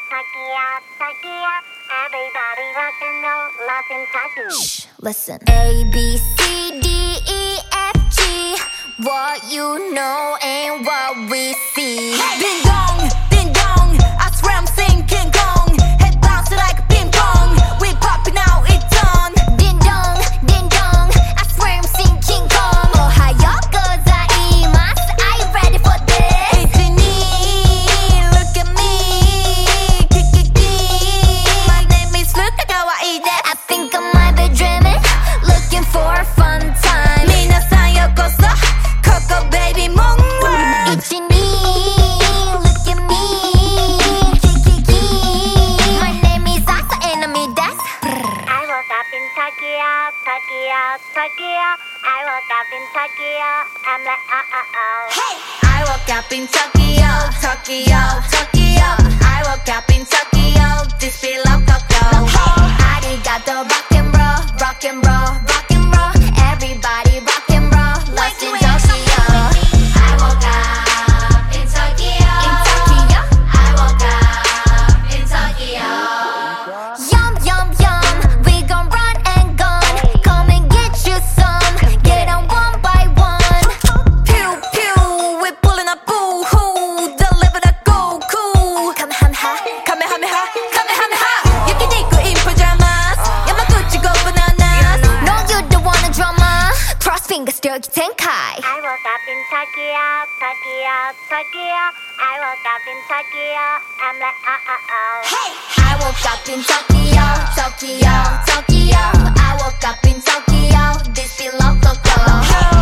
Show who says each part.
Speaker 1: Tokyo, Tokyo. Everybody rock and roll, love in Tokyo.
Speaker 2: Shh, listen. A, B, C, D, E, F, G. What you know and what we see.
Speaker 3: Ding dong, ding dong. I swear I'm singing King Kong. Head bouncing like a ping pong. We popping out, it's on.
Speaker 2: Ding dong, ding dong. I swear I'm singing King Kong. Ohio gozaimasu. Are you ready for this?
Speaker 3: It's in me, look at me. Kikiki. My name is Luka Kawaii desu.
Speaker 2: I think I might be dreaming, looking for a fun time.
Speaker 3: Minasan yokoso, Coco baby monwa.
Speaker 2: It's in me, look at me. Kikiki. My name is Asa Enemy desu.
Speaker 1: I woke up in Tokyo, Tokyo, Tokyo. I woke up in Tokyo. I'm like,
Speaker 3: Hey! I woke up in Tokyo, Tokyo, Tokyo. I woke up in Tokyo, this feel of Tokyo.
Speaker 2: Arigato, rock and roll, rock and roll, rock and roll. Everybody rock and roll, lost in Tokyo.
Speaker 3: I woke up in Tokyo.
Speaker 2: In Tokyo.
Speaker 3: I woke up in Tokyo.
Speaker 2: Yum, yum, yum, we gon' run and gun. Come and get you some, get on one by one.
Speaker 3: Pew, pew, we're pulling up boo-hoo. Deliver the Goku.
Speaker 2: Kamehameha.
Speaker 3: Kamehameha, Kamehameha. Yakiniku in pajamas. Yamaguchi go bananas.
Speaker 2: No, you don't wanna drama. Cross fingers, Dirty Tenkai.
Speaker 1: I woke up in Tokyo, Tokyo, Tokyo. I woke up in Tokyo. I'm like,
Speaker 3: Hey!
Speaker 2: I woke up in Tokyo, Tokyo, Tokyo. I woke up in Tokyo, this feel of Tokyo.